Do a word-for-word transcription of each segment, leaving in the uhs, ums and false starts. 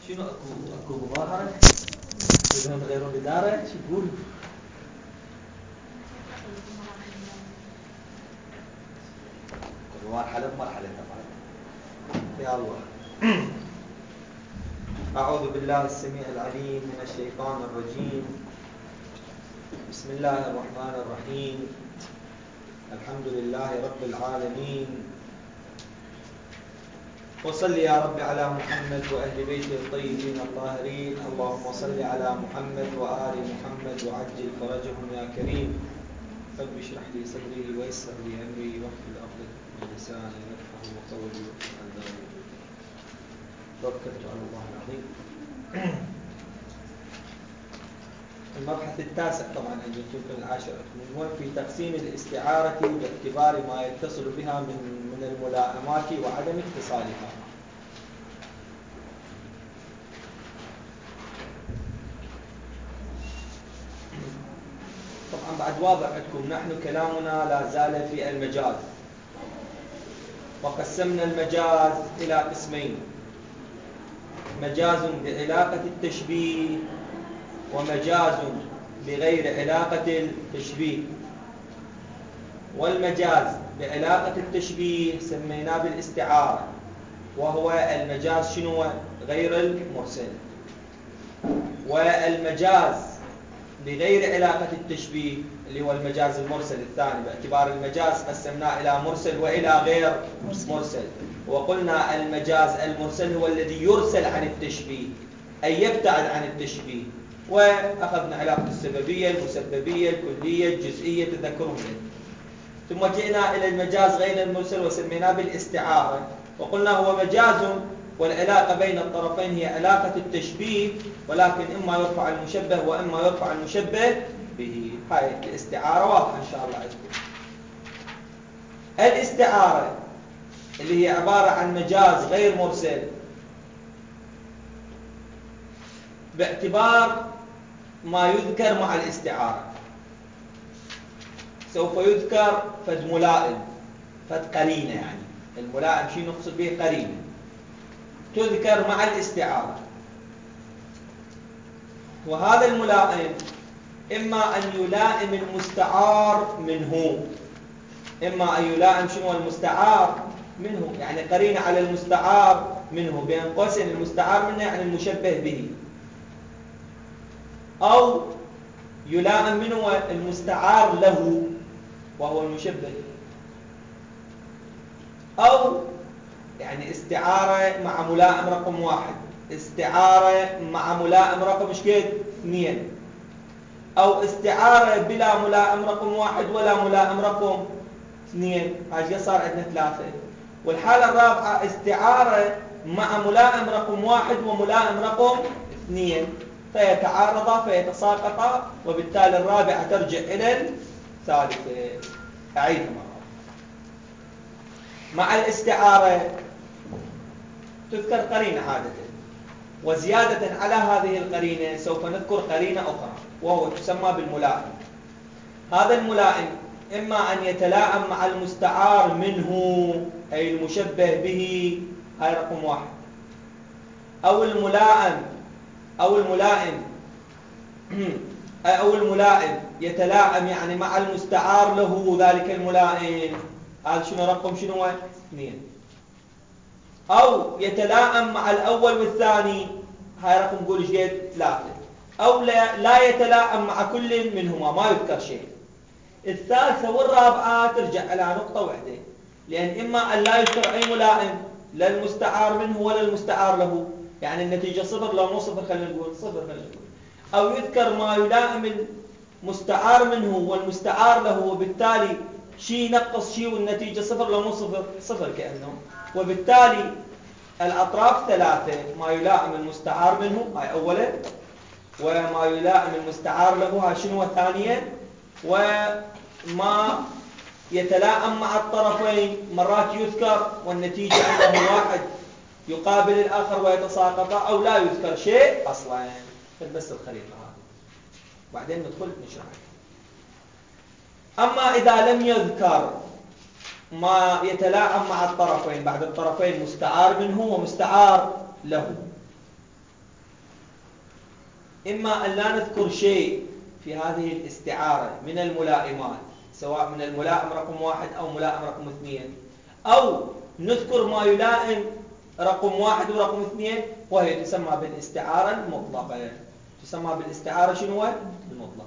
شنو اكو اكو مظاهرة؟ بدهم يغيرون الإدارة؟ شو يقول؟ كل مرحلة بمرحلتها مالتها. يا الله. أعوذ بالله السميع العليم من الشيطان الرجيم. بسم الله الرحمن الرحيم. الحمد لله رب العالمين. وصل يا رب على محمد وأهل بيته الطيبين الطاهرين. اللهم صل على محمد وآل محمد وعجل فرجهم يا كريم. رب اشرح لي صدري ويسر لي أمري واحلل عقدة من لساني يفقهوا قولي توكلت على الله العظيم. المبحث التاسع طبعا عندكم في العاشرة هو في تقسيم الاستعارة باعتبار ما يتصل بها من من الملائمات وعدم اتصالها. طبعا بعد واضح عندكم نحن كلامنا لا زال في المجاز، وقسمنا المجاز إلى قسمين: مجاز بعلاقة التشبيه ومجاز بغير علاقة التشبيه. والمجاز بعلاقة التشبيه سميناه بالاستعارة، وهو المجاز شنو؟ غير المرسل. والمجاز بغير علاقة التشبيه اللي هو المجاز المرسل الثاني، باعتبار المجاز قسمناه إلى مرسل وإلى غير مرسل. وقلنا المجاز المرسل هو الذي يرسل عن التشبيه، أي يبتعد عن التشبيه. وأخذنا علاقة السببية، المسببية، الكلية، الجزئية، تذكرون. ثم جئنا إلى المجاز غير المرسل وسميناه بالاستعارة، وقلنا هو مجاز والعلاقة بين الطرفين هي علاقة التشبيه، ولكن إما يرفع المشبه وإما يرفع المشبه به. هاي الاستعارة واضحة إن شاء الله عندكم. الاستعارة اللي هي عبارة عن مجاز غير مرسل باعتبار ما يذكر مع الاستعارة. سوف يذكر فد ملائم، فد قرينة، يعني الملائم شيء نقصد به قرينة تذكر مع الاستعارة. وهذا الملائم إما أن يلائم المستعار منه، إما أن يلائم شنو المستعار منه، يعني قرينة على المستعار منه، بين قوسين المستعار منه يعني المشبه به. أو يلائم منه المستعار له وهو المشبه. أو يعني استعارة مع ملائم رقم واحد، استعارة مع ملائم رقم شكيد اثنين، أو استعارة بلا ملائم رقم واحد ولا ملائم رقم اثنين. هاي صار عندنا ثلاثة. والحالة الرابعة استعارة مع ملائم رقم واحد وملائم رقم اثنين، فيتعارضا فيتساقطا، وبالتالي الرابعة ترجع إلى الثالثة. أعيدها مرة. مع الاستعارة تذكر قرينة عادة، وزيادة على هذه القرينة سوف نذكر قرينة أخرى وهو تسمى بالملائم. هذا الملائم إما أن يتلائم مع المستعار منه أي المشبه به، هاي رقم واحد. أو الملائم أو الملائم أو الملائم يتلائم يعني مع المستعار له ذلك الملائم، هذا شنو رقم شنو؟ اثنين. أو يتلائم مع الأول والثاني، هاي رقم قول شقد؟ ثلاثة. أو لا, لا يتلائم مع كل منهما، ما يذكر شيء. الثالثة والرابعة ترجع على نقطة واحدة، لأن إما أن لا يذكر أي ملائم، لا المستعار منه ولا المستعار له، يعني النتيجة صفر لو مو صفر خلينا نقول صفر خلينا نقول. أو يذكر ما يلائم المستعار منه والمستعار له، وبالتالي شيء نقص شيء والنتيجة صفر لو مو صفر صفر كأنه. وبالتالي الأطراف ثلاثة: ما يلائم المستعار منه هاي أولا، وما يلائم المستعار له هاي شنو ثانيا، وما يتلائم مع الطرفين مرات يذكر والنتيجة عنده واحد يقابل الآخر ويتساقط، أو لا يذكر شيء أصلا. بس الخريطة هذه بعدين ندخل نشرح. أما إذا لم يذكر ما يتلائم مع الطرفين، بعد الطرفين مستعار منه ومستعار له، إما أن لا نذكر شيء في هذه الاستعارة من الملائمات، سواء من الملائم رقم واحد أو ملائم رقم اثنين، أو نذكر ما يلائم رقم واحد ورقم اثنين، وهي تسمى بالاستعارة المطلقة. تسمى بالاستعارة شنو؟ المطلقة.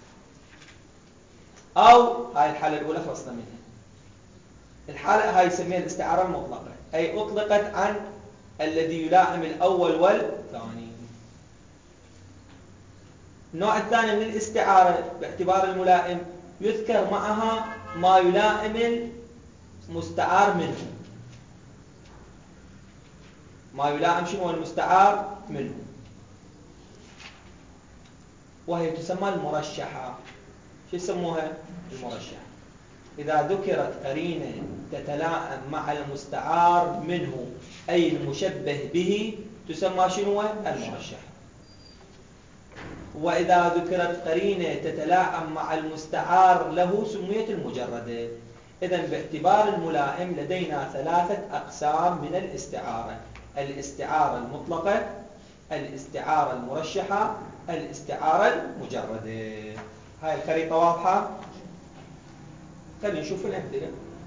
أو هاي الحالة الأولى خلصنا منها. الحالة هاي يسميها الاستعارة المطلقة، أي أطلقت عن الذي يلائم الأول والثاني. النوع الثاني من الاستعارة باعتبار الملائم يذكر معها ما يلائم المستعار منه. ما يلائم شنو المستعار منه، وهي تسمى المرشحة. شو يسموها؟ المرشحة. إذا ذكرت قرينة تتلائم مع المستعار منه أي المشبه به تسمى شنو؟ المرشحة. وإذا ذكرت قرينة تتلائم مع المستعار له سميت المجردة. إذن باعتبار الملائم لدينا ثلاثة أقسام من الاستعارة: الاستعارة المطلقة، الاستعارة المرشحة، الاستعارة المجردة. هاي الخريطة واضحة؟ خلينا نشوف الأمثلة.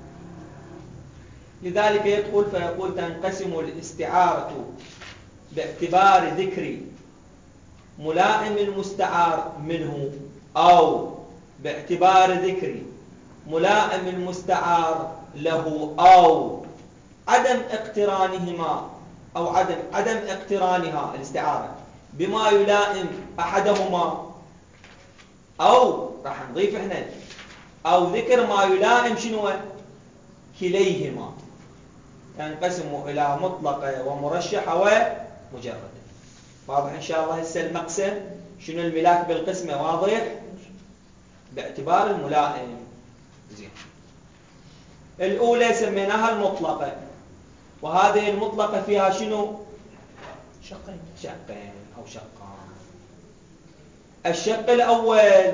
لذلك يدخل فيقول: تنقسم الاستعارة باعتبار ذكر ملائم المستعار منه، أو باعتبار ذكر ملائم المستعار له، أو عدم اقترانهما أو عدم عدم اقترانها الاستعارة بما يلائم أحدهما، أو راح نضيف احنا أو ذكر ما يلائم شنو؟ كليهما. تنقسم إلى مطلقة ومرشحة ومجردة. واضح إن شاء الله؟ هسه المقسم شنو الملاك بالقسمة واضح؟ باعتبار الملائم. زين. الأولى سميناها المطلقة، وهذه المطلقة فيها شنو؟ شقين شقين أو شقان. الشق الأول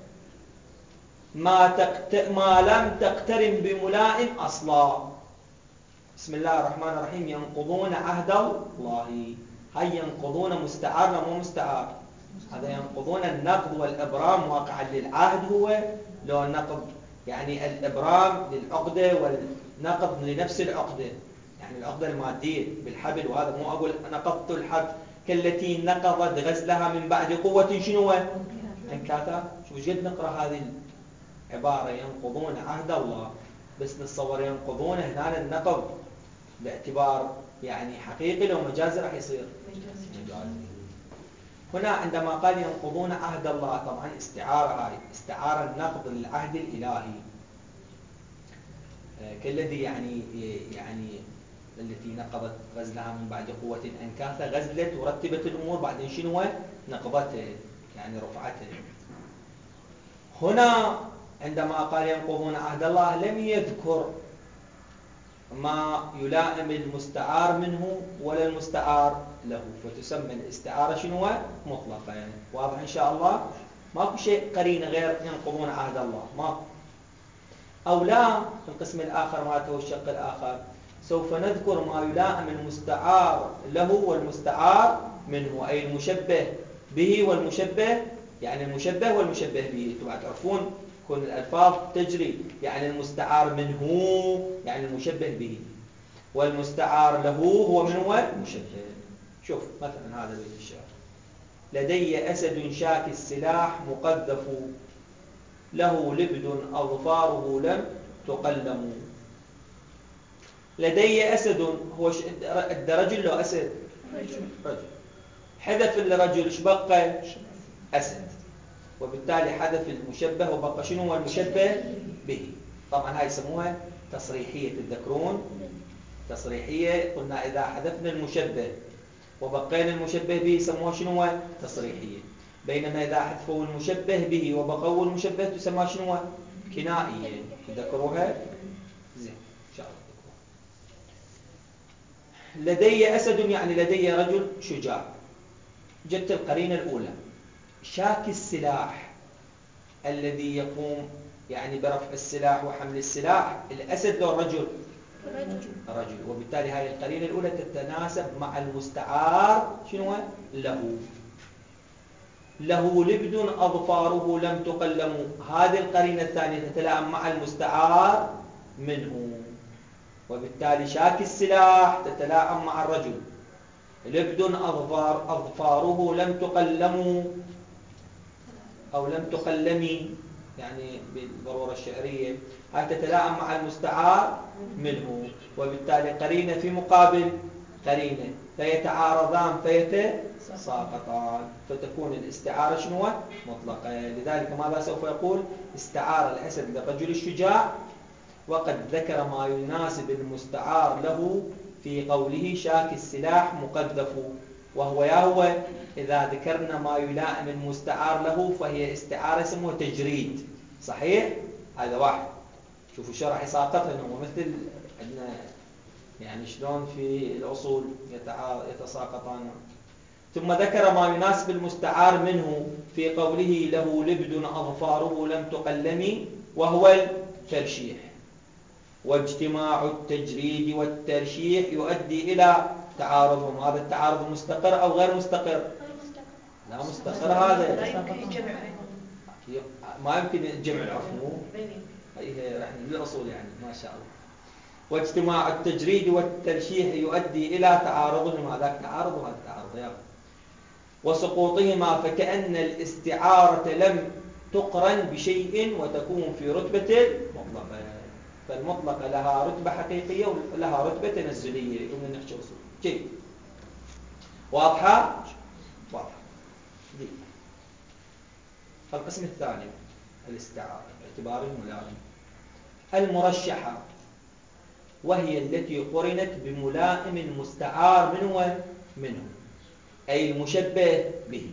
ما, تقت... ما لم تقترن بملائم أصلا. بسم الله الرحمن الرحيم: ينقضون عهد الله. هاي ينقضون مستعار مو مستعار؟ هذا ينقضون النقض والإبرام واقعا للعهد هو، لو النقض يعني الإبرام للعقدة والنقض لنفس العقدة، يعني العقدة المادية بالحبل. وهذا مو أقول نقضت الحبل كالتي نقضت غزلها من بعد قوة شنو؟ انكاثا. شوف جد نقرأ هذه العبارة: ينقضون عهد الله، بس نتصور ينقضون هنا النقض باعتبار يعني حقيقي، لو مجازي راح يصير مجازي. هنا عندما قال ينقضون عهد الله، طبعا استعارة، هاي استعارة النقض للعهد الإلهي كالذي يعني يعني التي نقضت غزلها من بعد قوة أنكاثا. غزلت ورتبت الأمور، بعدين شنو؟ نقضته يعني رفعته. هنا عندما قال ينقضون عهد الله لم يذكر ما يلائم المستعار منه ولا المستعار له، فتسمى الاستعارة شنو؟ مطلقة. واضح إن شاء الله؟ ماكو شيء قرينة غير ينقضون عهد الله، ماكو. أو لا، في القسم الآخر مالته الشق الآخر سوف نذكر ما يلائم المستعار له والمستعار منه، أي المشبه به والمشبه، يعني المشبه والمشبه به. طبعا تعرفون كون الألفاظ تجري، يعني المستعار منه يعني المشبه به، والمستعار له هو من هو المشبه. شوف مثلا هذا بيت الشعر: لدي أسد شاك السلاح مقذف، له لبد أظفاره لم تقلم. لدي أسد، هو الرجل له أسد؟ رجل. حذف الرجل ايش بقى؟ أسد. وبالتالي حذف المشبه وبقى شنو هو المشبه به. طبعا هاي يسموها تصريحية، تذكرون تصريحية؟ قلنا إذا حذفنا المشبه وبقينا المشبه به يسموها شنو هو؟ تصريحية. بينما إذا حذفوا المشبه به وبقوا المشبه تسمى شنو هو؟ كنائية. تذكروها؟ زين إن شاء الله. لدي أسد يعني لدي رجل شجاع. جت القرينة الأولى: شاك السلاح الذي يقوم يعني برفع السلاح وحمل السلاح. الأسد له الرجل رجل. رجل. وبالتالي هذه القرينة الأولى تتناسب مع المستعار شنو له. له لبد أظفاره لم تقلم. هذه القرينة الثانية تتلائم مع المستعار منه، وبالتالي شاك السلاح تتلائم مع الرجل. لبد أظفار أظفاره لم تقلم أو لم تقلمي، يعني بالضرورة الشعرية، هاي تتلائم مع المستعار منه، وبالتالي قرينة في مقابل قرينة، فيتعارضان فيتساقطان، فتكون الاستعارة شنو؟ مطلقة. لذلك ماذا سوف يقول؟ استعار الأسد للرجل الشجاع، وقد ذكر ما يناسب المستعار له في قوله شاك السلاح مقذف. وهو يا هو إذا ذكرنا ما يلائم المستعار له فهي استعارة اسمه تجريد، صحيح؟ هذا واحد. شوفوا الشرح يساقطها هو مثل عندنا يعني شلون في الأصول يتساقطان. ثم ذكر ما يناسب المستعار منه في قوله له لبد أظفاره لم تقلم، وهو الترشيح. واجتماع التجريد والترشيح يؤدي إلى تعارضهم. هذا التعارض مستقر أو غير مستقر؟ لا مستقر. هذا ما يمكن الجمع العفو. هي رح للأصول يعني ما شاء الله. واجتماع التجريد والترشيح يؤدي إلى تعارضهم. هذا تعارض وهذا تعارض يعني. وسقوطهما فكأن الاستعارة لم تقرن بشيء وتكون في رتبة المطلقة. فالمطلقة لها رتبة حقيقية ولها رتبة تنزلية. يقوم نحكي أصول جيد. واضحة؟ واضحة. دي. القسم الثاني الاستعارة باعتبار الملائم. المرشحة، وهي التي قرنت بملائم المستعار منه منه أي المشبه به.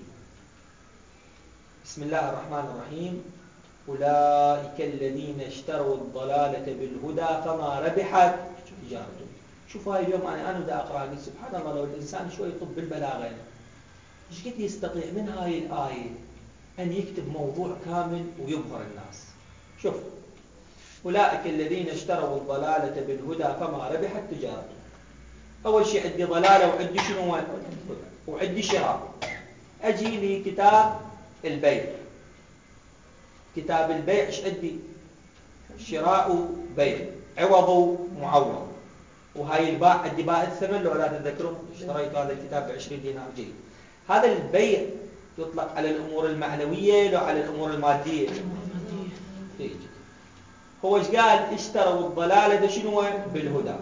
بسم الله الرحمن الرحيم. أولئك الذين اشتروا الضلالة بالهدى فما ربحت تجارتهم. شوف هاي اليوم أنا أنا بدي أقرأ لي سبحان الله لو الإنسان شوي يطب بالبلاغة إيش قد يستطيع من هاي الآية أن يكتب موضوع كامل ويبهر الناس. شوف أولئك الذين اشتروا الضلالة بالهدى فما ربحت تجارتهم. أول شيء عندي ضلالة وعندي شنو وعندي شراء. أجي لي كتاب البيع. كتاب البيع إيش عندي؟ شراء بيع، عوض معوض. وهاي الباع عندي باع الثمن لو لا تذكرون اشتريت هذا الكتاب بعشرين دينار جيد. هذا البيع يطلق على الأمور المعنوية لو على الأمور المادية؟ جيد. هو ايش قال؟ اشتروا الضلالة شنو؟ بالهدى.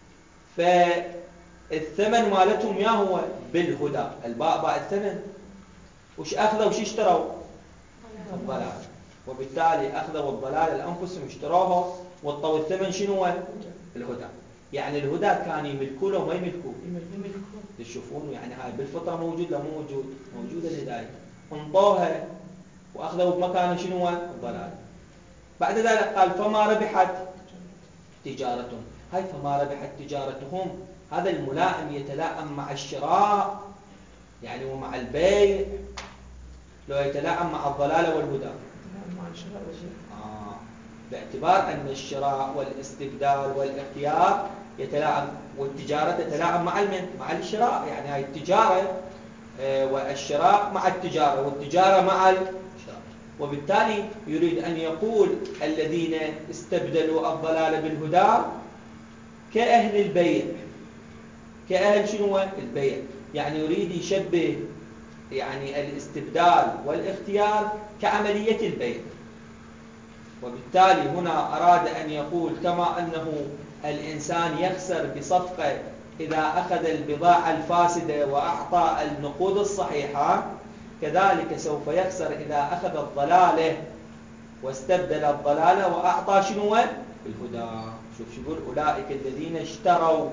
فالثمن مالتهم يا هو بالهدى. الباء باء الثمن. وش أخذوا وش اشتروا؟ الضلال. وبالتالي أخذوا الضلال لأنفسهم اشتروها والطو الثمن شنو؟ الهدى. يعني الهدى كان يملكوه وما يملكوه؟ تشوفون يعني هاي بالفطرة موجود لا مو موجود؟ موجودة الهداية. انطوها وأخذوا بمكانه شنو؟ الضلال. بعد ذلك قال فما ربحت تجارتهم. هاي فما ربحت تجارتهم هذا الملائم يتلائم مع الشراء يعني ومع البيع لو يتلائم مع الضلال والهدى؟ آه. باعتبار أن الشراء والاستبدال والاختيار يتلائم والتجارة تتلائم مع المن مع الشراء. يعني هاي التجارة آه والشراء مع التجارة والتجارة مع الشراء. وبالتالي يريد أن يقول الذين استبدلوا الضلال بالهدى كأهل البيع. كأهل شنو البيع؟ يعني يريد يشبه يعني الاستبدال والاختيار كعملية البيع. وبالتالي هنا أراد أن يقول كما أنه الإنسان يخسر بصفقة إذا أخذ البضاعة الفاسدة وأعطى النقود الصحيحة، كذلك سوف يخسر إذا أخذ الضلالة واستبدل الضلالة وأعطى شنو؟ الهدى. شوف شو يقول أولئك الذين اشتروا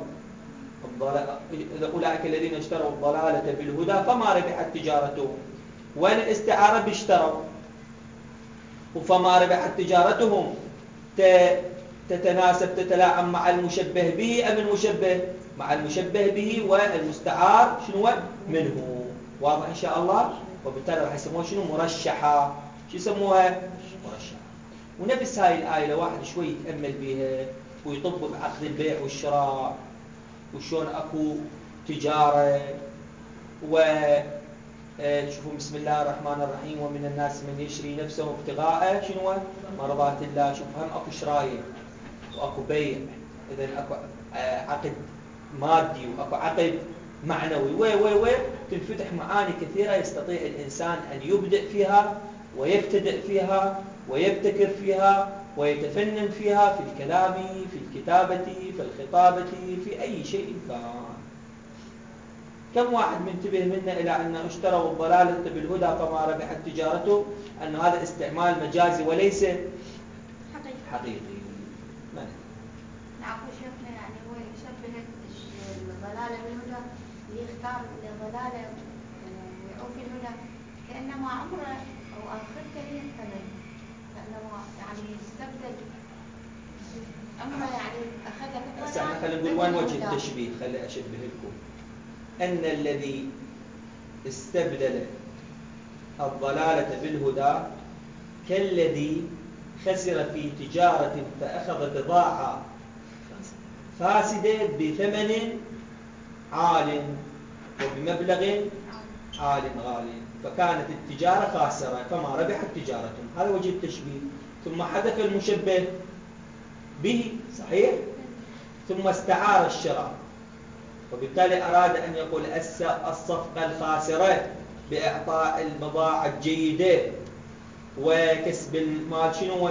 أولئك الذين اشتروا الضلالة بالهدى فما ربحت تجارتهم. وين الاستعارة باشتروا؟ وفما ربحت تجارتهم تتناسب تتلاعب مع المشبه به أم المشبه؟ مع المشبه به والمستعار شنو منه. واضح إن شاء الله. وبالتالي راح يسموها شنو؟ مرشحة. شو يسموها؟ مرشحة. ونفس هاي الآية لو واحد شوي يتأمل بها ويطب بعقد البيع والشراء وشون أكو تجارة و تشوفوا بسم الله الرحمن الرحيم ومن الناس من يشري نفسه ابتغاء شنو مرضات الله. شوف هم اكو شرايه واكو بيع، اذا اكو عقد مادي واكو عقد معنوي، وي وي وي تنفتح معاني كثيره يستطيع الانسان ان يبدع فيها ويبتدئ فيها ويبتكر فيها ويتفنن فيها في الكلام، في الكتابه، في الخطابه، في اي شيء كان. كم واحد منتبه منا إلى أن اشتروا الضلالة بالهدى فما ربحت تجارته، أن هذا استعمال مجازي وليس حقيقي. حقيقي. من؟ نعم شيخنا، يعني هو يشبه الضلالة بالهدى، اللي يختار الضلالة ويعوف الهدى كأنما عمره أو آخرته هي الثمن، كأنما يعني استبدل عمره، يعني أخذ بالضلال. خلينا نقول وين وجه التشبيه، خلي أشبه لكم. أن الذي استبدل الضلالة بالهدى كالذي خسر في تجارة فأخذ بضاعة فاسدة بثمن عال وبمبلغ عال غال، فكانت التجارة خاسرة فما ربحت تجارتهم. هذا وجه التشبيه. ثم حذف المشبه به، صحيح؟ ثم استعار الشراء، وبالتالي أراد أن يقول الصفقة الخاسرة بإعطاء البضاعة الجيدة وكسب المال شنو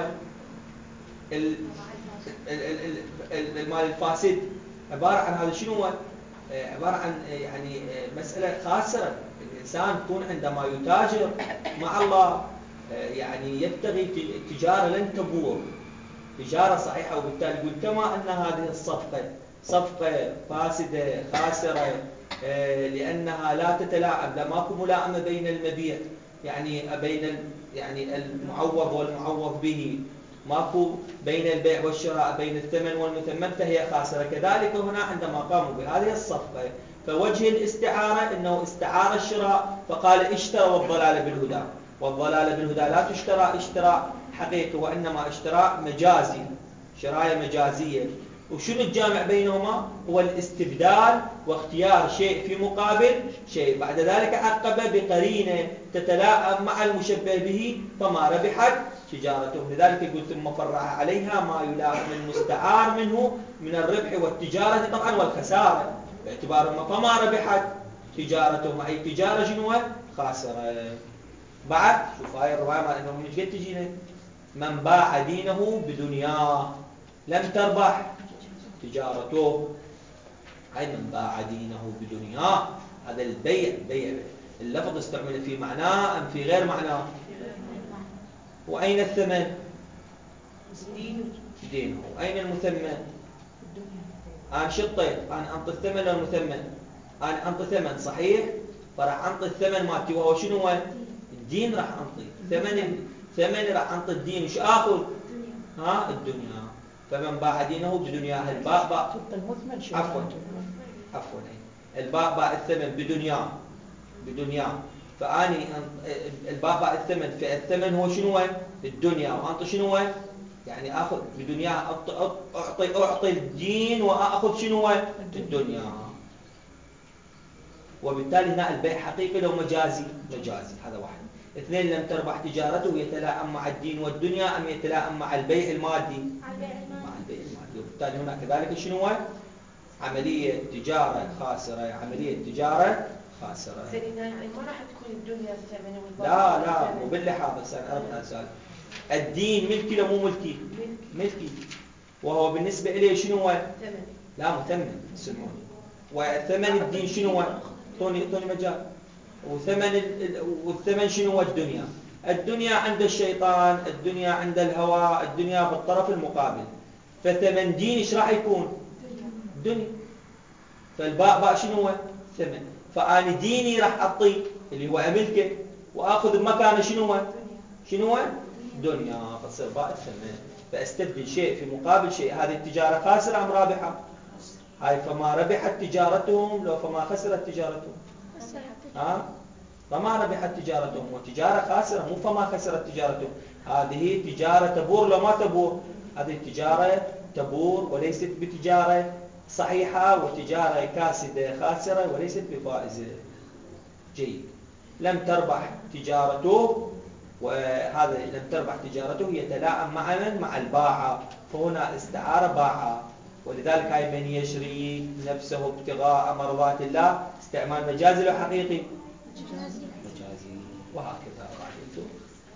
المال الفاسد، عبارة عن هذا شنو عبارة عن يعني مسألة خاسرة. الإنسان يكون عندما يتاجر مع الله يعني يبتغي تجارة لن تبور، تجارة صحيحة، وبالتالي يقول كما أن هذه الصفقة صفقة فاسدة خاسرة لأنها لا تتلاعب، لا ماكو ملائمة بين المبيع يعني بين يعني المعوض والمعوض به، ماكو بين البيع والشراء بين الثمن والمثمن، فهي خاسرة. كذلك هنا عندما قاموا بهذه الصفقة فوجه الاستعارة أنه استعار الشراء فقال اشتروا الضلال بالهدى، والضلال بالهدى لا تشترى اشتراء حقيقي وإنما اشتراء مجازي، شراية مجازية. وشنو الجامع بينهما؟ هو الاستبدال واختيار شيء في مقابل شيء. بعد ذلك عقب بقرينة تتلائم مع المشبه به فما ربحت تجارته. لذلك يقول ثم فرع عليها ما يلائم المستعار منه من الربح والتجارة طبعا والخسارة، باعتبار فما ربحت تجارته أي تجارة شنو خاسرة. بعد شوف هاي الرواية ما انه من قد تجينا من باع دينه بدنياه لم تربح تجارته، هاي من باع دينه بدنياه. هذا البيع، بيع اللفظ استعمل في معناه أم في غير معناه؟ وأين الثمن؟ دينه. أين المثمن؟ أنا شطيت أنا أنطي الثمن والمثمن، أنا أنطي ثمن صحيح، فراح أنطي الثمن مالتي وهو شنو هو؟ الدين. راح أنطي ثمن، ثمن راح أنطي الدين. وش آخذ؟ ها الدنيا. فمن باع دينه بدنياه، الباء باء عفوا عفوا الباء باء الثمن بدنياه بدنياه، فاني الباء باء الثمن، في الثمن هو شنو الدنيا، وانطي شنو يعني اخذ بدنياه، اعطي اعطي الدين واخذ شنو الدنيا. وبالتالي هنا البيع حقيقي لو مجازي؟ مجازي. هذا واحد. اثنين لم تربح تجارته يتلائم مع الدين والدنيا أم يتلائم مع البيع المادي؟ مع البيع المادي. وبالتالي هنا كذلك شنو عملية تجارة خاسرة، عملية تجارة خاسرة. يعني ما راح تكون الدنيا الثمن والباقي؟ لا لا مو باللحاظ. بس أنا أربط هالسؤال. الدين ملكي لو مو ملكي؟ ملكي. وهو بالنسبة إليه شنو ثمن؟ لا مثمن يسمونه. وثمن الدين شنو؟ طوني طوني مجال. وثمن والثمن شنو الدنيا؟ الدنيا عند الشيطان، الدنيا عند الهوى، الدنيا بالطرف المقابل. فثمن دين ايش راح يكون؟ دنيا. فالباء باء شنو ثمن، فأنا ديني راح أعطي اللي هو أملكه وآخذ بمكانه شنو شنو دنيا، فتصير باء الثمن. فاستبدل شيء في مقابل شيء. هذه التجارة خاسرة أم رابحة؟ هاي فما ربحت تجارتهم لو فما خسرت تجارتهم. ها فما ربحت تجارتهم، وتجارة خاسرة مو فما خسرت تجارتهم. هذه تجارة تبور لو ما تبور؟ هذه تجارة تبور وليست بتجارة صحيحة، وتجارة كاسدة خاسرة وليست بفائزة. جيد. لم تربح تجارته، وهذا لم تربح تجارته يتلائم مع من؟ مع الباعة، فهنا استعارة باعة. ولذلك هاي من يشري نفسه ابتغاء مرضات الله استعمال مجازي أو حقيقي؟ مجازي. وهكذا رأيته.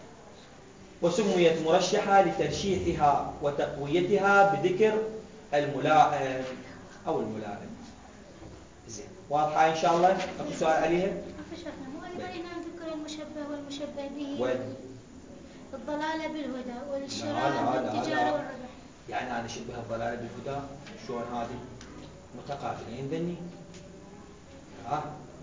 وسميت مرشحة لترشيحها وتقويتها بذكر الملائم أو الملائم. زين، واضحة إن شاء الله؟ أكو سؤال عليها؟ مو أيضا ذكر المشبه والمشبه به وين؟ الضلالة بالهدى لا والشراء لا لا والتجارة لا. والربح. يعني أنا شبه الضلالة بالهدى شلون هذه؟ متقابلين ذني. ها؟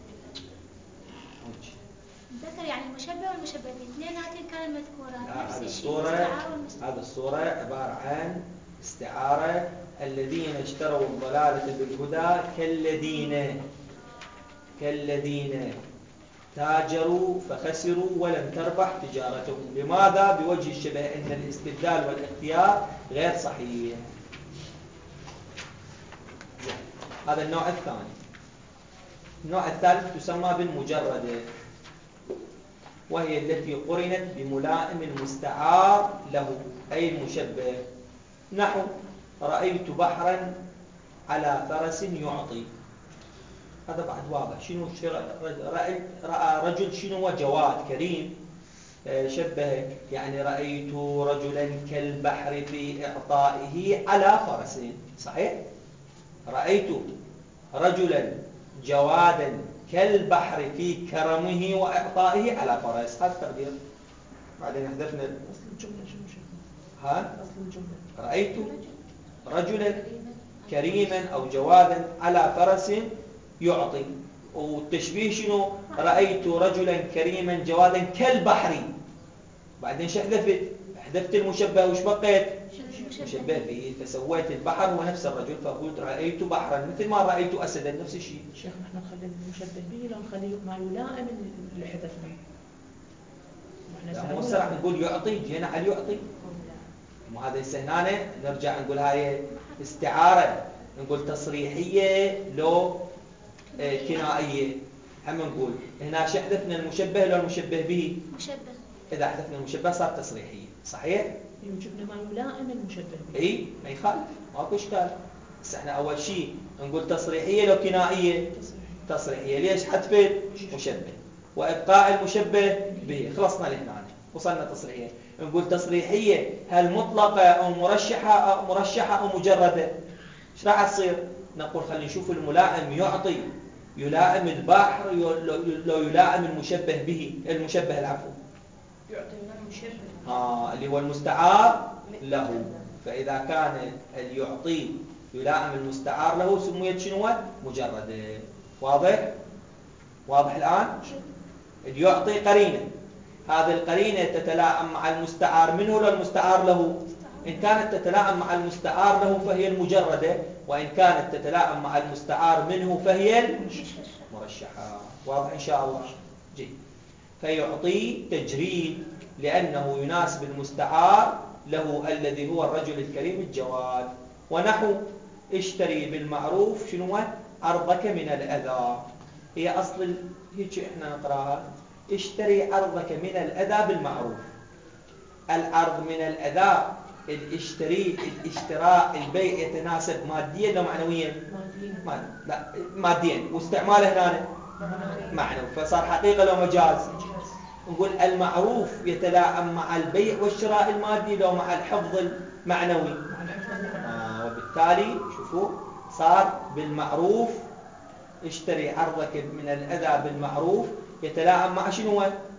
ذكر يعني المشبه والمشبه به اثنيناتهم كانوا مذكورات نفس هذه الشيء. الصورة الاستعارة والمستعارة. هذه الصورة عبارة عن استعارة. الذين اشتروا الضلالة بالهدى كالذين كالذين تاجروا فخسروا ولم تربح تجارتهم. لماذا؟ بوجه الشبه أن الاستبدال والاختيار غير صحيح. هذا النوع الثاني. النوع الثالث تسمى بالمجردة، وهي التي قرنت بملائم المستعار له أي المشبه. نحو رأيت بحرا على فرس يعطي. هذا بعد واضح. شنو رأى رجل شنو جواد كريم، شبه يعني رأيت رجلا كالبحر في إعطائه على فرس. صحيح؟ رأيت رجلا جوادا كالبحر في كرمه وإعطائه على فرس. هذا التقدير. بعدين حذفنا أصل الجملة شنو شنو؟ ها؟ أصل الجملة رأيت رجلا كريما أو جوادا على فرس يعطي. والتشبيه شنو؟ رأيت رجلا كريما جوادا كالبحر. بعدين شو حذفت؟ حذفت المشبه وش بقيت؟ مشبه به. فسويت البحر ونفس الرجل، فقلت رأيت بحرا مثل ما رأيت أسدا، نفس الشيء. شيخ نحن نخلي المشبه به لو نخليه ما يلائم اللي حذفناه. لا مو راح نقول يعطي، جينا على يعطي. مو هذا هسه هنا نرجع نقول هاي استعارة، نقول تصريحية لو اه كنائية. هم نقول هنا شو حذفنا؟ المشبه لو المشبه به؟ مشبه. إذا حذفنا المشبه صار تصريحية. صحيح؟ يوجبنا ما يلائم المشبه به. اي ما يخالف، ماكو اشكال. بس احنا اول شيء نقول تصريحية لو كنائية؟ تصريحية. ليش حذف مشبه وابقاء المشبه به؟ خلصنا لهنا، وصلنا تصريحية. نقول تصريحية هل مطلقة او مرشحة أو مرشحة او مجردة؟ ايش راح تصير؟ نقول خلينا نشوف الملائم يعطي يلائم البحر لو يلائم المشبه به، المشبه العفو يعطي من المشبه ها اللي هو المستعار له. فإذا كان اليعطي يلائم المستعار له سميت شنو؟ مجردة. واضح؟ واضح الآن؟ اليعطي قرينة، هذه القرينة تتلائم مع المستعار منه ولا المستعار له؟ إن كانت تتلائم مع المستعار له فهي المجردة، وإن كانت تتلائم مع المستعار منه فهي المرشحة. واضح إن شاء الله؟ جيد. فيعطي تجريد لأنه يناسب المستعار له الذي هو الرجل الكريم الجواد. ونحو اشتري بالمعروف شنو؟ عرضك من الأذى. هي أصل هيك إحنا نقراها اشتري عرضك من الأذى بالمعروف. العرض من الأذى، الاشتري الاشتراء البيع يتناسب ماديا لو معنويا؟ ماديا. لا ماديا، واستعماله هنا معنوي، فصار حقيقة لو مجاز؟ نقول المعروف يتلائم مع البيع والشراء المادي لو مع الحفظ المعنوي. آه وبالتالي شوفوا صار بالمعروف اشتري عرضك من الأذى بالمعروف يتلائم مع شنو؟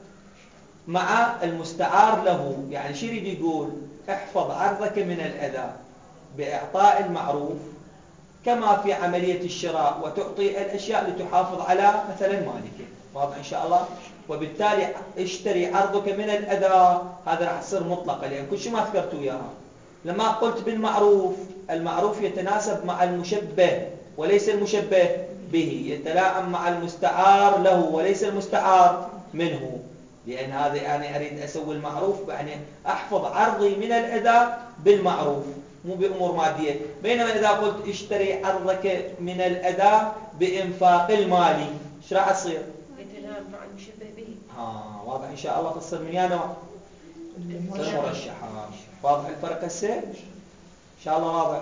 مع المستعار له. يعني شو يريد يقول؟ احفظ عرضك من الأذى بإعطاء المعروف كما في عملية الشراء، وتعطي الأشياء لتحافظ على مثلا مالك. واضح إن شاء الله؟ وبالتالي اشتري عرضك من الأذى هذا راح يصير مطلقة، لأن كل شيء ما ذكرته إياها. لما قلت بالمعروف، المعروف يتناسب مع المشبه وليس المشبه به، يتلائم مع المستعار له وليس المستعار منه. لأن هذا أنا أريد أسوي المعروف، يعني أحفظ عرضي من الأذى بالمعروف مو بأمور مادية. بينما إذا قلت اشتري عرضك من الأذى بإنفاق المالي، ايش راح يصير؟ يتلائم مع المشبه به. آه واضح إن شاء الله تصير من يا نوع المرشحة. واضح الفرق هسه؟ إن شاء الله واضح.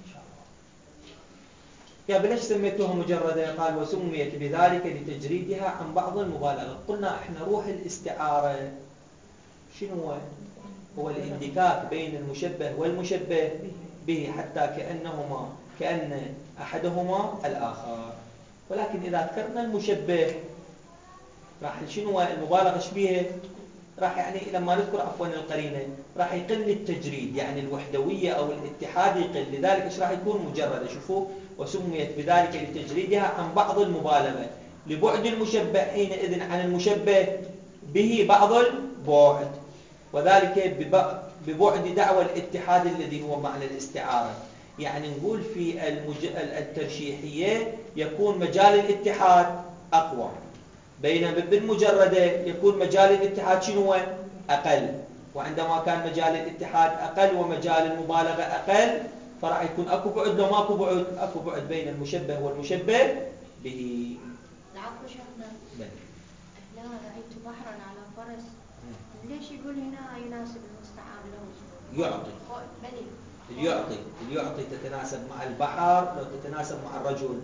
يا بلاش سميتوها مجردة؟ قال وسميت بذلك لتجريدها عن بعض المبالغة. قلنا احنا روح الاستعارة شنو هو؟ هو الاندكاك بين المشبه والمشبه به حتى كأنهما كأن أحدهما الآخر. ولكن إذا ذكرنا المشبه راح شنو هو المبالغة شبيهه؟ راح يعني لما نذكر عفوا القرينة راح يقل التجريد، يعني الوحدوية أو الاتحاد يقل، لذلك ايش راح يكون مجردة. شوفوا وسميت بذلك لتجريدها عن بعض المبالغة لبعد المشبه حينئذ عن المشبه به بعض البعد، وذلك ببعد دعوى الاتحاد الذي هو معنى الاستعارة. يعني نقول في المج... الترشيحية يكون مجال الاتحاد أقوى، بينما بالمجردة يكون مجال الاتحاد شنو أقل، وعندما كان مجال الاتحاد أقل ومجال المبالغة أقل فراح يكون أكو بعد. لو ماكو بعد أكو بعد بين المشبه والمشبه به. العفو شيخنا. بل لا رأيت بحرا على فرس، ليش يقول هنا يناسب المستعار له؟ يعطي بلي اليعطي اليعطي تتناسب مع البحر لو تتناسب مع الرجل.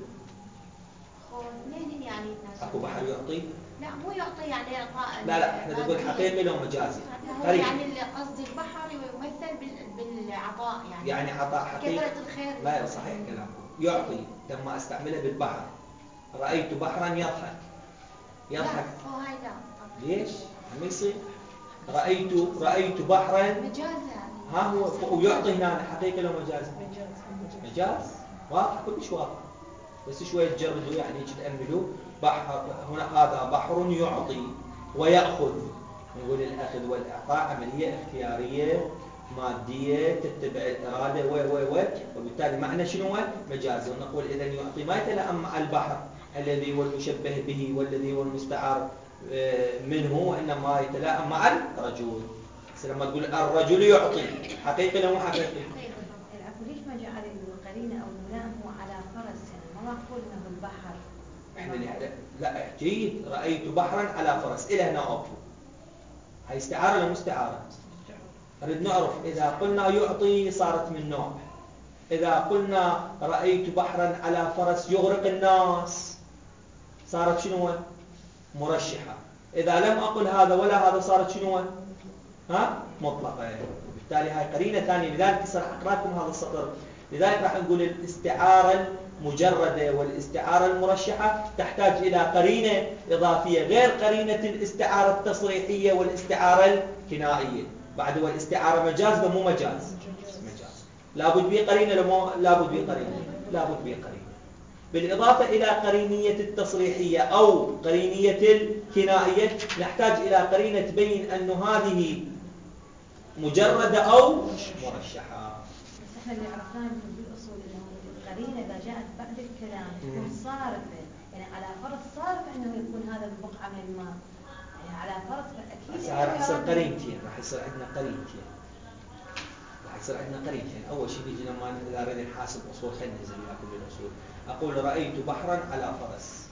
اثنين يعني يتناسب. أكو بحر يعطي؟ لا مو يعطي يعني إعطاء. لا لا احنا نقول حقيقي لو مجازي. قريب. يعني قصدي البحر يمثل بالعطاء يعني. يعني عطاء حقيقي. كثرة الخير. لا صحيح كلامكم. يعطي لما استعمله بالبحر. رأيت بحرا يضحك. يضحك. لا هو هاي لا. ليش؟ ما يصير. رأيت رأيت بحرا. مجاز ها هو ويعطي هنا حقيقي لو مجازي. مجاز. مجاز. واضح كلش واضح. بس شوية تجردوا يعني تأملوا. بحر هنا هذا بحر يعطي ويأخذ. نقول الأخذ والإعطاء عملية اختيارية مادية تتبع الإرادة و و و وبالتالي معنى شنو مجاز. ونقول إذا يعطي ما يتلائم مع البحر الذي هو المشبه به والذي هو المستعار منه، وإنما يتلائم مع الرجل. لما تقول الرجل يعطي حقيقي لو مو حقيقي. العفو ليش ما جعل القرينة أو الملائم هو على فرس؟ يعني ما معقول إنه البحر. احنا لا جيد. رأيت بحرا على فرس إلى هنا أوكي. هاي استعارة ولا مستعارة؟ نريد نعرف إذا قلنا يعطي صارت من نوع، إذا قلنا رأيت بحرا على فرس يغرق الناس صارت شنو مرشحة. إذا لم أقل هذا ولا هذا صارت شنو ها مطلقة. بالتالي هاي قرينة ثانية. لذلك سأقرأ لكم هذا السطر. لذلك راح نقول الاستعارة المجردة والاستعارة المرشحة تحتاج إلى قرينة إضافية غير قرينة الاستعارة التصريحية والاستعارة الكنائية. بعد والاستعارة مجاز ومو مجاز. مجاز لابد به قرينة لمو لابد به قرينة لابد به قرينة بالإضافة إلى قرينية التصريحية أو قرينية الكنائية نحتاج إلى قرينة تبين أن هذه مجردة أو مرشحة. بس احنا اللي عرفناه بالأصول إنه القرينة إذا جاءت بعد الكلام تكون صارفة، يعني على فرض صارف إنه يكون هذا البقعة من الماء، يعني على فرض أكيد. راح يصير قرينتين، راح يصير عندنا قرينتين، راح يصير عندنا قرينتين. أول شيء بيجي لما إذا نريد نحاسب أصول خلينا ننزل إلى كل الأصول. أقول رأيت بحرا على فرس،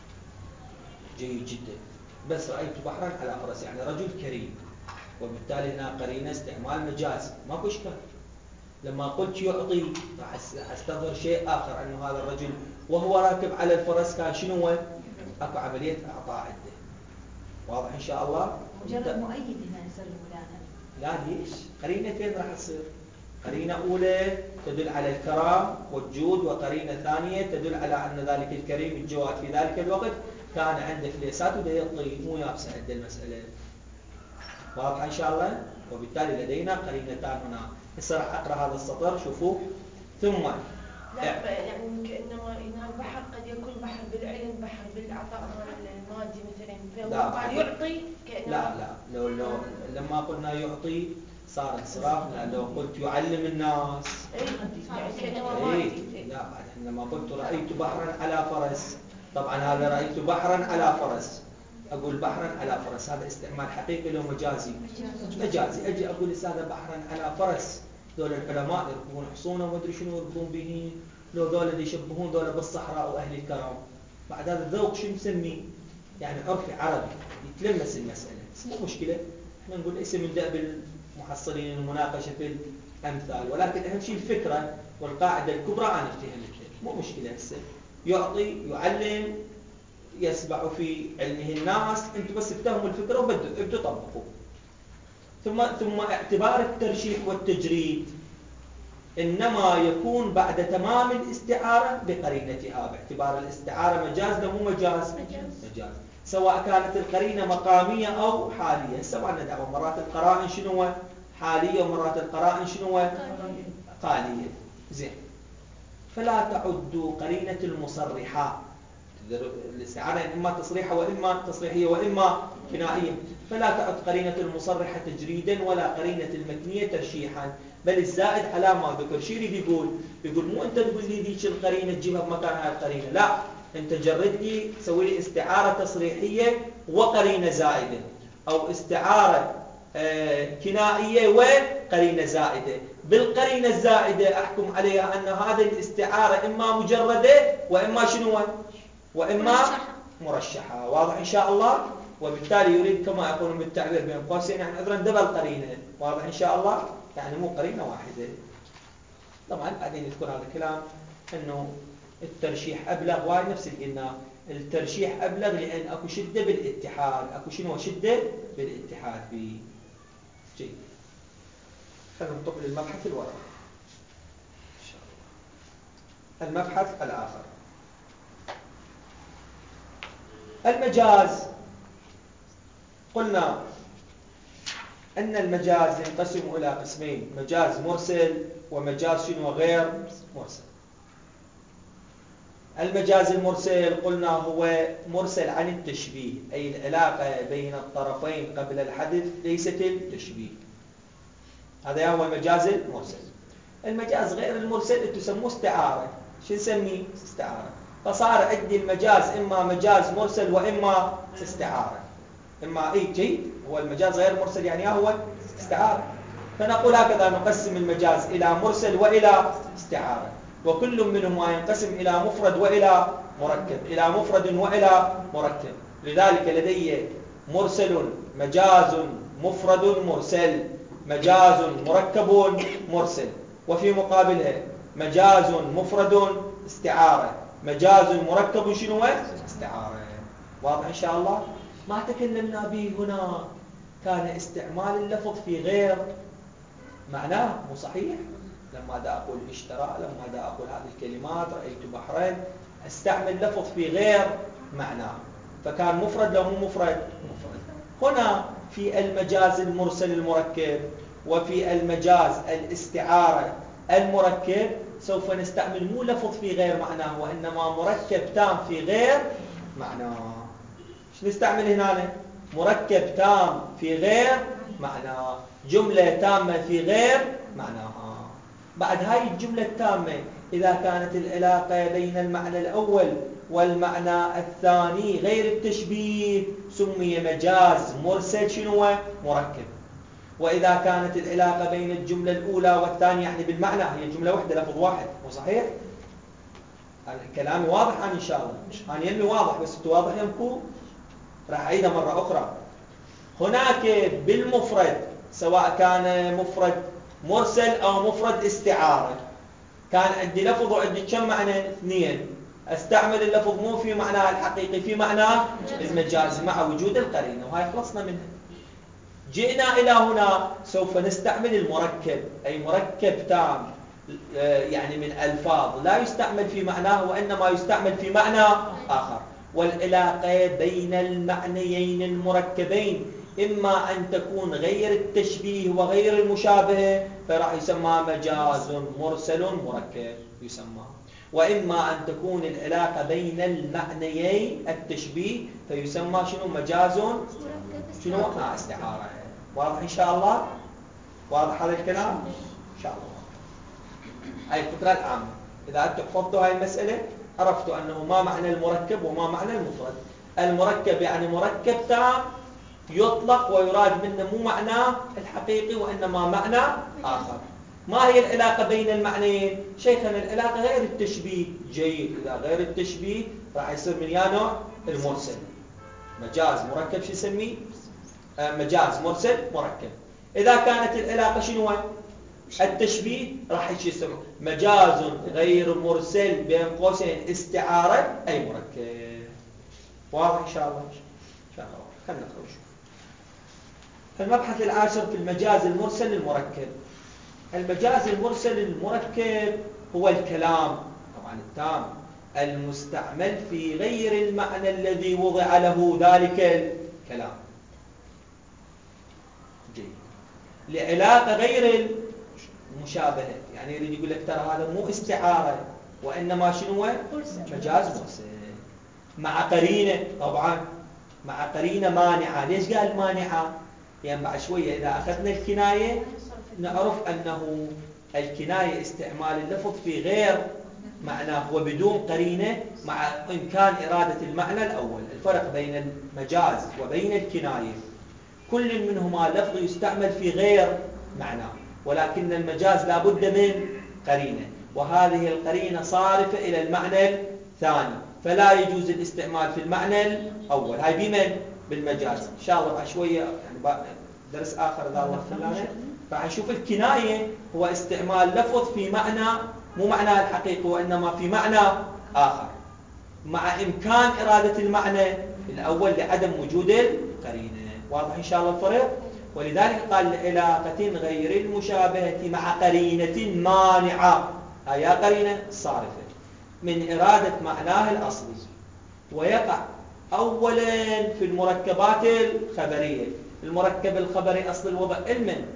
جيد جدا، بس رأيت بحرا على فرس يعني رجل كريم، وبالتالي هنا قرينة استعمال مجازي ماكو إشكال. لما قلت يعطي راح استظهر شيء آخر، أنه هذا الرجل وهو راكب على الفرس كان شنو أكو عملية إعطاء عنده. واضح إن شاء الله؟ مجرد مؤيد هنا يصير الملائمة. لا ليش؟ قرينتين راح تصير. قرينة أولى تدل على الكرام والجود، وقرينة ثانية تدل على أن ذلك الكريم الجواد في ذلك الوقت كان عنده فليسات وده يعطي مو يابسة عنده المسألة. واضح إن شاء الله؟ وبالتالي لدينا قرينتان هنا. هسه راح أقرأ هذا السطر. شوفوا. ثم لا يعني كأنما هنا البحر قد يكون بحر بالعلم، بحر بالعطاء المادي مثلا، لا فهو يعطي كأنما لا لا لو لو لما قلنا يعطي صار انصراف. لا لو قلت يعلم الناس اي لا. بعد لما قلت رأيت بحرا على فرس، طبعا هذا رأيت بحرا على فرس، أقول بحرا على فرس هذا استعمال حقيقي لو مجازي؟ مجازي. أجي أقول هذا بحرا على فرس، دول العلماء يركبون حصونه وما أدري شنو يركبون به، لو دول اللي يشبهون دول بالصحراء وأهل الكرم. بعد هذا الذوق شو نسميه؟ يعني عرفي عربي يتلمس المسألة، بس مو مشكلة. احنا نقول ليس من دأب المحصلين المناقشة في الأمثال، ولكن أهم شيء الفكرة والقاعدة الكبرى أنا افتهمتها، مو مشكلة. هسه يعطي يعلم يسبع في علمه الناس، انتم بس افتهموا الفكرة وبدوا طبقوا. ثم ثم اعتبار الترشيح والتجريد إنما يكون بعد تمام الاستعارة بقرينتها، باعتبار الاستعارة مجاز لو مو مجاز؟ مجاز، سواء كانت القرينة مقامية أو حالية. سواء ندعو مرات القرائن شنو حالية ومرات القرائن شنو قالية. زين، فلا تعدوا قرينة المصرحة، الاستعارة إما تصريحة وإما تصريحية وإما كنائية، فلا تعد قرينة المصرحة تجريدا ولا قرينة المكنية ترشيحا، بل الزائد على ما ذكر. شو يريد يقول؟ يقول مو أنت تقول لي ذيك القرينة تجيبها بمكان هاي القرينة، لا، أنت جرد لي سوي لي استعارة تصريحية وقرينة زائدة، أو استعارة آه كنائية وقرينة زائدة. بالقرينة الزائدة أحكم عليها أن هذه الاستعارة إما مجردة وإما شنو؟ وإما مرشحة. مرشحة. واضح إن شاء الله؟ وبالتالي يريد كما يقولون بالتعبير بين قوسين يعني عذرا دبل قرينة. واضح إن شاء الله؟ يعني مو قرينة واحدة. طبعا بعدين يذكر هذا الكلام أنه الترشيح أبلغ، واي نفس اللي قلنا، الترشيح أبلغ لأن أكو شدة بالاتحاد، أكو شنو شدة بالاتحاد به. جيد، خلينا ننتقل للمبحث الورقي إن شاء الله. المبحث الآخر المجاز. قلنا أن المجاز ينقسم إلى قسمين، مجاز مرسل ومجاز شنو غير مرسل. المجاز المرسل قلنا هو مرسل عن التشبيه، أي العلاقة بين الطرفين قبل الحدث ليست التشبيه، هذا هو المجاز المرسل. المجاز غير المرسل تسموه استعارة. شو نسميه؟ استعارة. فصار عندي المجاز إما مجاز مرسل وإما استعارة. إما أي جيد، هو المجاز غير مرسل يعني هو استعارة. فنقول هكذا نقسم المجاز إلى مرسل وإلى استعارة، وكل منهما ينقسم إلى مفرد وإلى مركب، إلى مفرد وإلى مركب. لذلك لدي مرسل مجاز مفرد مرسل، مجاز مركب مرسل، وفي مقابلها مجاز مفرد استعارة، مجاز مركب شنو؟ استعارة. واضح إن شاء الله؟ ما تكلمنا به هنا كان استعمال اللفظ في غير معناه، مو صحيح؟ لما دا أقول اشترى، لما دا أقول هذه الكلمات رأيت بحرين، استعمل لفظ في غير معناه، فكان مفرد لو مو مفرد؟ مفرد. هنا في المجاز المرسل المركب وفي المجاز الاستعارة المركب سوف نستعمل مو لفظ في غير معناه، وإنما مركب تام في غير معناه. شو نستعمل هنا؟ مركب تام في غير معناه، جملة تامة في غير معناها. بعد هاي الجملة التامة إذا كانت العلاقة بين المعنى الأول والمعنى الثاني غير التشبيه سمي مجاز مرسل شنو؟ مركب. وإذا كانت العلاقة بين الجملة الأولى والثانية يعني بالمعنى هي جملة واحدة لفظ واحد، مو صحيح؟ كلامي واضح إن شاء الله؟ أنا يمي واضح بس أنتوا واضح يمكو؟ راح أعيدها مرة أخرى. هناك بالمفرد سواء كان مفرد مرسل أو مفرد استعارة، كان عندي لفظ وعندي كم معنى؟ اثنين. استعمل اللفظ مو في معناه الحقيقي، في معناه المجاز مع وجود القرينة، وهاي خلصنا منها. جئنا إلى هنا سوف نستعمل المركب، أي مركب تام يعني من ألفاظ لا يستعمل في معناه وإنما يستعمل في معنى آخر. والعلاقة بين المعنيين المركبين إما أن تكون غير التشبيه وغير المشابهة فراح يسمى مجاز مرسل مركب يسمى، وإما أن تكون العلاقة بين المعنيين التشبيه فيسمى شنو؟ مجاز شنو؟ آه استعارة. واضح إن شاء الله؟ واضح هذا الكلام؟ إن شاء الله. هاي الفكرة العامة. إذا أنتم حفظتوا هاي المسألة عرفتوا أنه ما معنى المركب وما معنى المفرد. المركب يعني مركب تام يطلق ويراد منه مو معناه الحقيقي وإنما معنى آخر. ما هي العلاقة بين المعنيين؟ شيخنا العلاقة غير التشبيه. جيد، إذا غير التشبيه راح يصير من يا نوع؟ المرسل. مجاز مركب شو يسميه؟ آه مجاز مرسل مركب. إذا كانت العلاقة شنو؟ التشبيه راح يجي يسمى مجاز غير مرسل بين قوسين استعارة أي مركب. واضح إن شاء الله؟ إن شاء الله. خلنا نقرأ ونشوف. المبحث العاشر في المجاز المرسل المركب. المجاز المرسل المركب هو الكلام طبعا التام المستعمل في غير المعنى الذي وضع له ذلك الكلام. جيد. لعلاقة غير المشابهة، يعني يريد يقول لك ترى هذا مو استعارة وإنما شنو؟ مجاز مرسل مع قرينة. طبعا مع قرينة مانعة. ليش قال مانعة؟ يعني بعد شوية إذا أخذنا الكناية نعرف أنه الكناية استعمال اللفظ في غير معناه وبدون قرينة مع إمكان إرادة المعنى الأول. الفرق بين المجاز وبين الكناية كل منهما لفظ يستعمل في غير معناه، ولكن المجاز لا بد من قرينة، وهذه القرينة صارفة إلى المعنى الثاني، فلا يجوز الاستعمال في المعنى الأول. هاي بمن؟ بالمجاز. إن شاء الله بعد شوية يعني درس آخر إذا الله خلانا راح نشوف الكناية هو استعمال لفظ في معنى مو معناه الحقيقي وإنما في معنى آخر مع إمكان إرادة المعنى الأول لعدم وجود القرينة. واضح إن شاء الله الفرق؟ ولذلك قال لعلاقة غير المشابهة مع قرينة مانعة. هي قرينة صارفة من إرادة معناه الأصلي، ويقع أولا في المركبات الخبرية. المركب الخبري أصل الوضع المن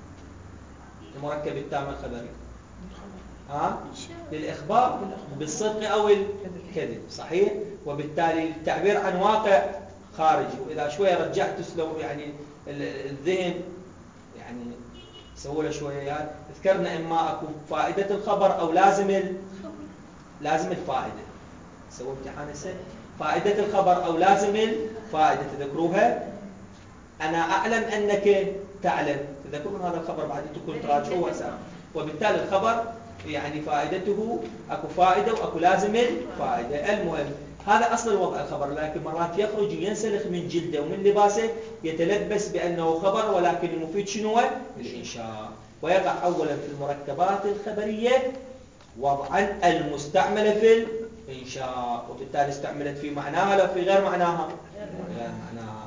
المركب التام الخبري ها؟ للإخبار بالصدق أو الكذب، صحيح؟ وبالتالي التعبير عن واقع خارجي. وإذا شوية رجعت تسلو يعني الذهن يعني سووا له شوية يعني ذكرنا إما أكو فائدة الخبر أو لازم ال... لازم الفائدة. سووا امتحان السنة فائدة الخبر أو لازم الفائدة تذكروها. أنا أعلم أنك تعلم، تذكرون هذا الخبر بعد تكون تراجعوه وسام. وبالتالي الخبر يعني فائدته أكو فائدة وأكو لازم الفائدة. المهم هذا أصل الوضع الخبر، لكن مرات يخرج ينسلخ من جلده ومن لباسه يتلبس بأنه خبر، ولكن المفيد شنو؟ الإنشاء. ويقع أولا في المركبات الخبرية وضعا المستعملة في الإنشاء، وبالتالي استعملت في معناها لو في غير معناها غير معناها.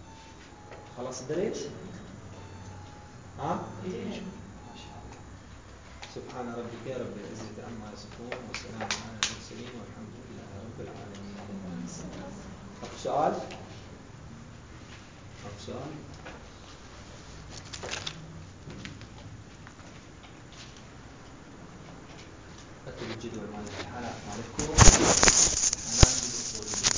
خلاص دريت؟ ها؟ سبحان ربك رب العزة عما يصفون وسلام على المرسلين والحمد لله رب العالمين. أكو سؤال؟ أكو سؤال؟ أكتب الجدول مال الامتحانات مالكم.